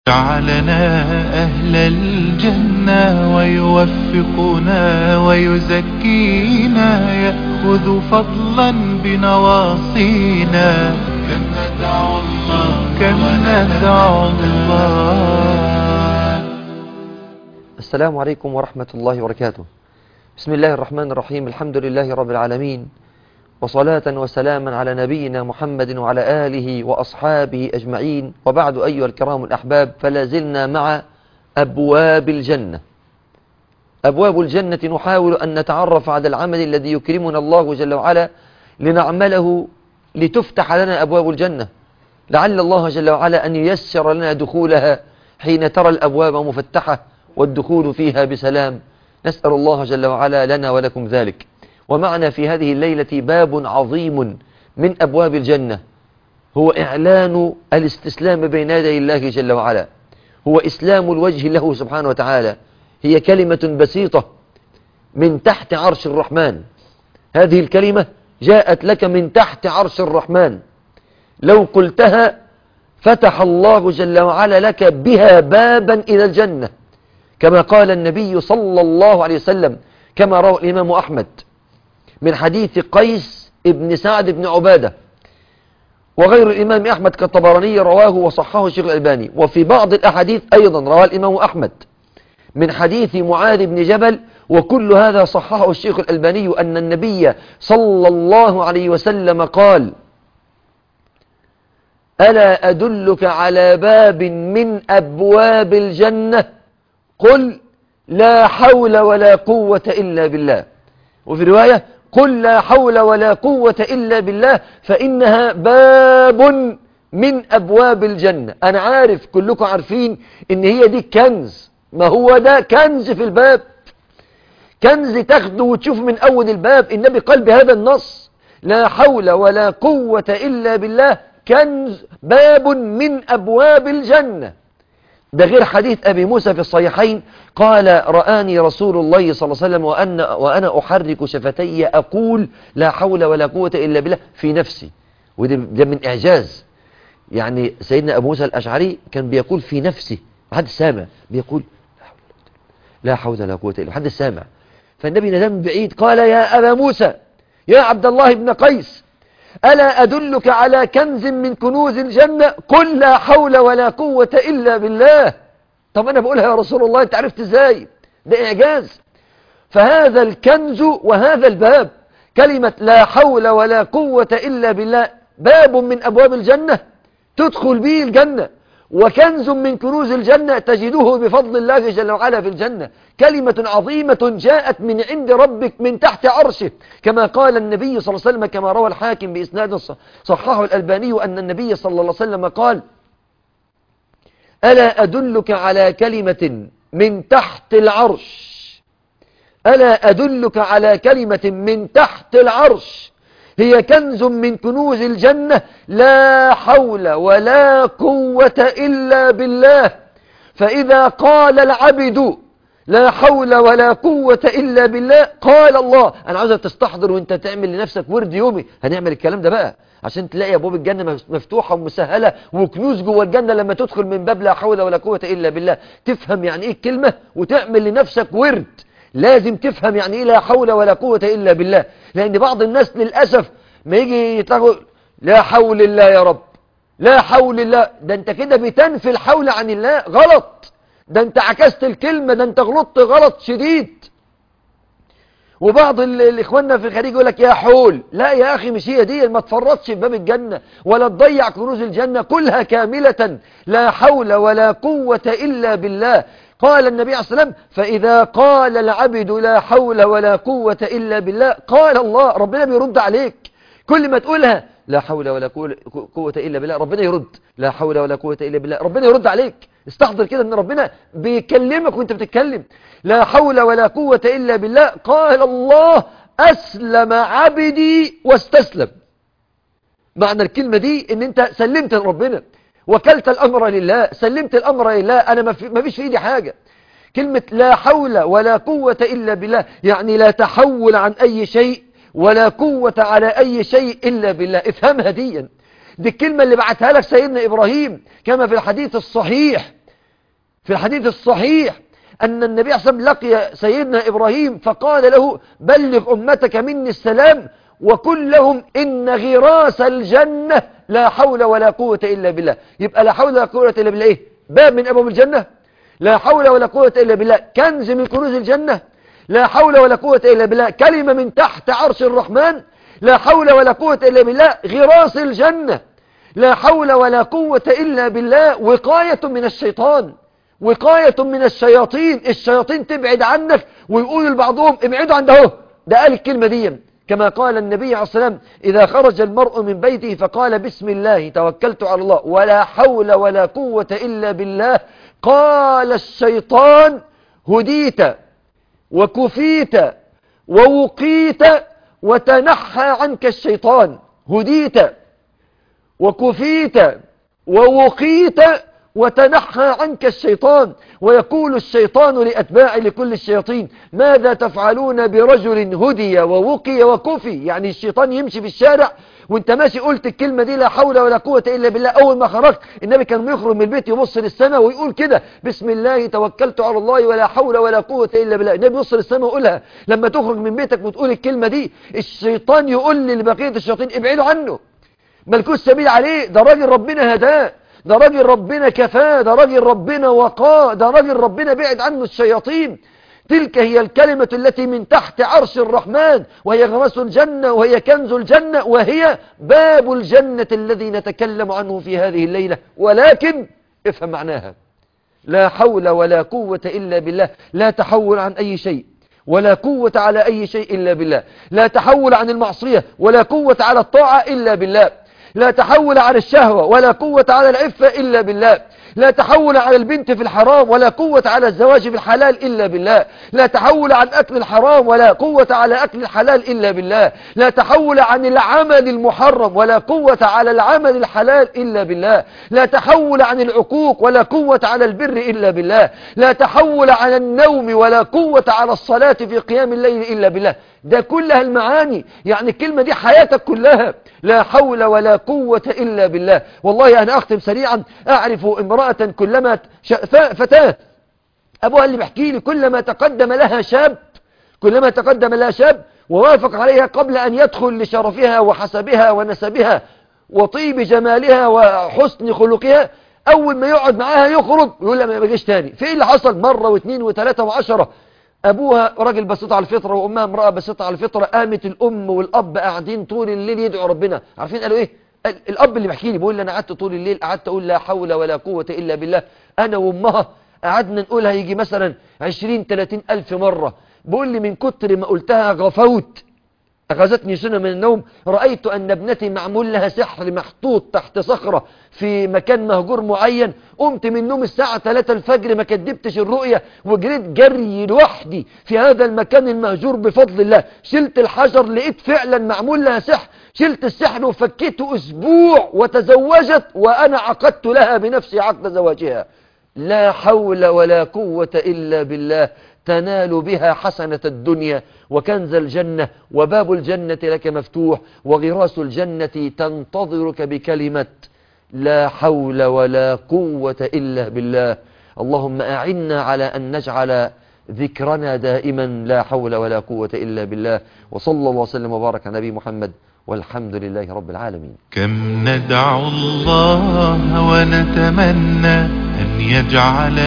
جعلنا أهل الجنة ويوفقنا ويزكينا يأخذ فضلا بنواصينا كم ندعو الله. السلام عليكم ورحمة الله وبركاته. بسم الله الرحمن الرحيم. الحمد لله رب العالمين، وصلاة وسلاما على نبينا محمد وعلى آله وأصحابه أجمعين، وبعد أيها الكرام الأحباب، فلا زلنا مع أبواب الجنة. أبواب الجنة نحاول أن نتعرف على العمل الذي يكرمنا الله جل وعلا لنعمله لتفتح لنا أبواب الجنة، لعل الله جل وعلا أن ييسر لنا دخولها حين ترى الأبواب مفتحة والدخول فيها بسلام. نسأل الله جل وعلا لنا ولكم ذلك. ومعنا في هذه الليلة باب عظيم من أبواب الجنة، هو إعلان الاستسلام بين يدي الله جل وعلا، هو إسلام الوجه له سبحانه وتعالى. هي كلمة بسيطة من تحت عرش الرحمن، هذه الكلمة جاءت لك من تحت عرش الرحمن، لو قلتها فتح الله جل وعلا لك بها بابا إلى الجنة، كما قال النبي صلى الله عليه وسلم كما روى الإمام أحمد من حديث قيس ابن سعد بن عبادة، وغير الإمام أحمد كالطبراني رواه وصححه الشيخ الألباني. وفي بعض الأحاديث أيضا رواه الإمام أحمد من حديث معاذ بن جبل، وكل هذا صححه الشيخ الألباني، أن النبي صلى الله عليه وسلم قال: ألا أدلك على باب من أبواب الجنة؟ قل لا حول ولا قوة إلا بالله. وفي رواية: قل لا حول ولا قوة إلا بالله فإنها باب من أبواب الجنة. أنا عارف كلكم عارفين إن هي دي كنز، ما هو ده كنز في الباب، كنز تاخده وتشوف من أول الباب. النبي قال بهذا النص: لا حول ولا قوة إلا بالله، كنز باب من أبواب الجنة. ده غير حديث أبي موسى في الصحيحين قال: رآني رسول الله صلى الله عليه وسلم وأنا أحرك شفتي أقول لا حول ولا قوة إلا بالله في نفسي. وده من إعجاز، يعني سيدنا أبو موسى الأشعري كان بيقول في نفسه، محد سامع، بيقول لا حول ولا قوة إلا بالله، محد سامع. فالنبي نادى من بعيد قال: يا أبا موسى، يا عبد الله بن قيس، ألا أدلك على كنز من كنوز الجنة؟ قل لا حول ولا قوة إلا بالله. طب أنا بقولها يا رسول الله، أنت عرفت إزاي؟ ده إعجاز. فهذا الكنز وهذا الباب، كلمة لا حول ولا قوة إلا بالله، باب من أبواب الجنة تدخل به الجنة، وكنز من كنوز الجنة تجده بفضل الله جل وعلا في الجنة. كلمة عظيمة جاءت من عند ربك من تحت عرشه، كما قال النبي صلى الله عليه وسلم كما روى الحاكم بإسناد صححه الألباني أن النبي صلى الله عليه وسلم قال: ألا أدلك على كلمة من تحت العرش، ألا أدلك على كلمة من تحت العرش هي كنز من كنوز الجنة، لا حول ولا قوة إلا بالله. فإذا قال العبد لا حول ولا قوة إلا بالله قال الله. أنا عاوزك تستحضر وانت تعمل لنفسك ورد يومي، هنعمل الكلام ده بقى عشان تلاقي أبواب الجنة مفتوحة ومسهلة وكنوز جوه الجنة. لما تدخل من باب لا حول ولا قوة إلا بالله تفهم يعني إيه الكلمة وتعمل لنفسك ورد. لازم تفهم يعني إيه لا حول ولا قوة إلا بالله، لأن بعض الناس للأسف ما يجي يتقول لا حول الله يا رب، لا حول الله، ده انت كده بتنفي الحول عن الله، غلط، ده انت عكست الكلمة، ده انت غلطت غلط شديد. وبعض الإخواننا في الخارج يقول لك يا حول، لا يا أخي مش هي دي، ما تفرطش في باب الجنة ولا تضيع كنوز الجنة، كلها كاملة لا حول ولا قوة إلا بالله. قال النبي عليه الصلاة والسلام: فإذا قال العبد لا حول ولا قوة إلا بالله قال الله. ربنا بيرد عليك كل ما تقولها لا حول ولا قوة إلا بالله، ربنا يرد لا حول ولا قوة إلا بالله، ربنا يرد عليك. استحضر كده ان ربنا بيكلمك وانت بتتكلم لا حول ولا قوة إلا بالله. قال الله: أسلم عبدي واستسلم. معنى الكلمة دي ان انت سلمت لربنا، وكلت الأمر لله، سلمت الأمر لله، أنا ما فيش في إيدي حاجة. كلمة لا حول ولا قوة إلا بالله يعني لا تحول عن أي شيء ولا قوة على أي شيء إلا بالله. افهمها دي الكلمة اللي بعتها لك سيدنا إبراهيم كما في الحديث الصحيح في الحديث الصحيح أن النبي صلى الله عليه وسلم لقي سيدنا إبراهيم فقال له بلغ أمتك مني السلام وقل لهم إن غراس الجنة لا حول ولا قوة إلا بالله. يبقى لا حول ولا قوة إلا بالله إيه؟ باب من أبواب الجنة. لا حول ولا قوة إلا بالله كنز من كنوز الجنة. لا حول ولا قوة إلا بالله كلمة من تحت عرش الرحمن. لا حول ولا قوة إلا بالله غراس الجنة. لا حول ولا قوة إلا بالله وقاية من الشيطان، وقاية من الشياطين. الشياطين تبعد عنك، ويقول لبعضهم ابعدوا عن ده. ده قال الكلمة دي كما قال النبي عليه الصلاة والسلام إذا خرج المرء من بيته فقال بسم الله توكلت على الله ولا حول ولا قوة إلا بالله قال الشيطان هديت وكفيت ووقيت وتنحى عنك الشيطان. هديت وكفيت ووقيت وتنحى عنك الشيطان. ويقول الشيطان لأتباع لكل الشياطين ماذا تفعلون برجل هدي ووقي وكفي؟ يعني الشيطان يمشي في الشارع وانت ماشي قلت الكلمة دي لا حول ولا قوة إلا بالله. أول ما خرجت النبي كان يخرج من البيت يبص للسماء ويقول كده بسم الله توكلت على الله ولا حول ولا قوة إلا بالله. النبي يبص للسماء ويقولها. لما تخرج من بيتك وتقول الكلمة دي الشيطان يقول لبقية الشياطين ابعدوا عنه، ملكوش سبيل عليه. ده راجل ربنا هداه، ده راجل ربنا كفاه، ده راجل ربنا وقاه، ده راجل ربنا بعد عنه الشياطين. تلك هي الكلمة التي من تحت عرش الرحمن، وهي غرس الجنة، وهي كنز الجنة، وهي باب الجنة الذي نتكلم عنه في هذه الليلة. ولكن افهم معناها. لا حول ولا قوة إلا بالله. لا تحول عن أي شيء ولا قوة على أي شيء إلا بالله. لا تحول عن المعصية ولا قوة على الطاعة إلا بالله. لا تحول على الشهوة ولا قوة على العفة إلا بالله. لا تحول على البنت في الحرام ولا قوة على الزواج في الحلال إلا بالله. لا تحول عن أكل الحرام ولا قوة على أكل الحلال إلا بالله. لا تحول عن العمل المحرم ولا قوة على العمل الحلال إلا بالله. لا تحول عن العقوق ولا قوة على البر إلا بالله. لا تحول على النوم ولا قوة على الصلاة في قيام الليل إلا بالله. ده كلها المعاني، يعني الكلمة دي حياتك كلها. لا حول ولا قوة إلا بالله. والله أنا أختم سريعا. أعرف امرأة كلما فتاة أبوها اللي بيحكي لي كلما تقدم لها شاب ووافق عليها قبل أن يدخل لشرفها وحسبها ونسبها وطيب جمالها وحسن خلقها، أول ما يقعد معاها يخرج يقول لها ما بيجيش تاني. في إيه اللي حصل؟ مرة واثنين وثلاثة وعشرة. أبوها راجل بسيط على الفطرة وأمها امرأة بسيطة على الفطرة. قامت الأم والأب قاعدين طول الليل يدعوا ربنا. عارفين قالوا إيه؟ الأب اللي بيحكي لي بيقول لي أنا قعدت طول الليل قعدت أقول لا حول ولا قوة إلا بالله. أنا وأمها قعدنا نقولها يجي مثلا 20-30 ألف مرة. بيقول لي من كتر ما قلتها غفوت، أخذتني سنة من النوم، رأيت أن ابنتي معمول لها سحر محطوط تحت صخرة في مكان مهجور معين. قمت من النوم الساعة 3 الفجر ما كدبتش الرؤية وجريت جري لوحدي في هذا المكان المهجور بفضل الله. شلت الحجر لقيت فعلا معمول لها سحر. شلت السحر وفكيته أسبوع وتزوجت وأنا عقدت لها بنفسي عقد زواجها. لا حول ولا قوة إلا بالله. تنال بها حسنة الدنيا وكنز الجنة وباب الجنة لك مفتوح وغراس الجنة تنتظرك بكلمة لا حول ولا قوة إلا بالله. اللهم أعنا على أن نجعل ذكرنا دائما لا حول ولا قوة إلا بالله. وصلى الله وسلم وبارك على نبي محمد والحمد لله رب العالمين. كم ندعو الله ونتمنى أن يجعل